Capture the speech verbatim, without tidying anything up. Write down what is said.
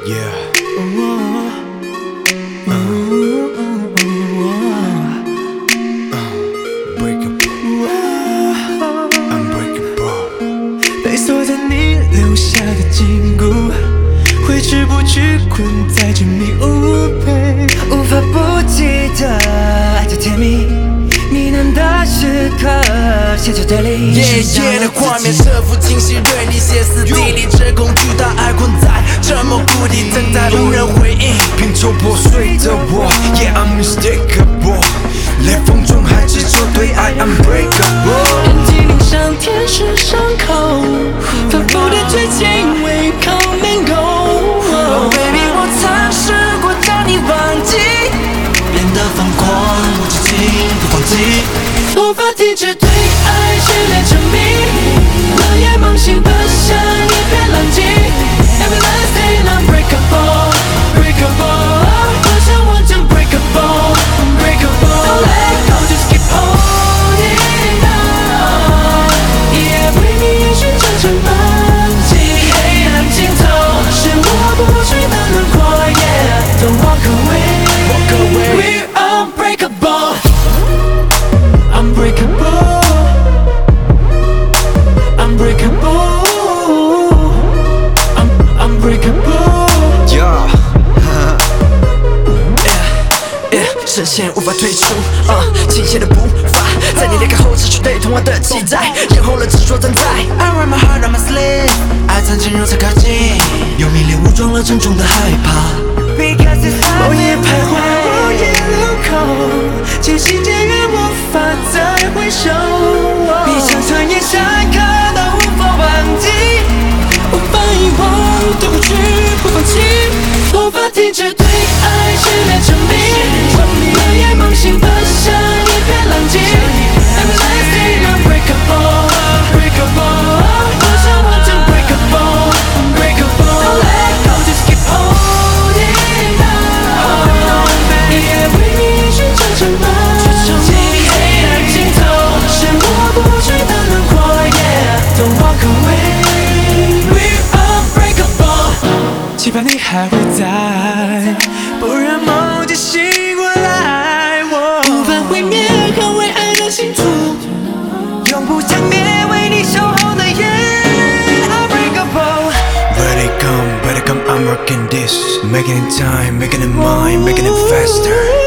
Yeah. Uh, unbreakable. Unbreakable. 被锁在你留下的禁锢，挥之不去，困在执迷雾背，无法不记得爱的甜蜜，呢喃的时刻，写着对立。 夜夜的画面，这幅清晰锐利，歇斯底里，这恐惧的爱困在沉默谷底，等待无人回应。拼凑破碎的我 ，Yeah I'm unmistakable， 裂缝中还执着对爱 unbreakable。 眼睛凝上天使伤口，反复的追紧违抗命宫。Oh baby， 我曾试过将你忘记，变得疯狂，无止境不放弃，无法停止对爱炽烈沉迷，冷眼梦醒的像一片狼藉。Everlasting unbreakable, breakable， 好像我将 breakable, unbreakable。Don't let go, just keep holding on。Yeah， 为你也寻找着梦境，黑暗尽头是我不去的轮廓。Yeah， Don't walk away, walk away. We're unbreakable, unbreakable, unbreakable, un unbreakable。 Yeah， 视线无法退出，啊，倾斜的步伐，在你离开后失去对童话的期待，眼红了执着站在。I wear my heart on my sleeve， 爱曾经如此靠近，又迷恋武装了沉重的害怕。Because it's time， 我也徘徊，我也路口，渐行渐远，无法再回首。闭上双眼，下一刻都无法忘记，无法遗忘的过去，不放弃，无法停止对爱炽烈沉迷，冷眼梦醒的像一片狼藉。Everlasting unbreakable, breakable， 好像我将 breakable, unbreakable。Don't let go, just keep holding on。Yeah， 为你寻找着梦境，黑暗尽头是我不去的轮廓。Yeah，Don't walk away, we're unbreakable。期盼你还会在，不让梦境醒过来。我无法毁灭捍卫爱的信徒，永不将灭，为你守候的夜。Unbreakable。 Ready come, ready come, I'm working this, making it time, making it mine, making it faster.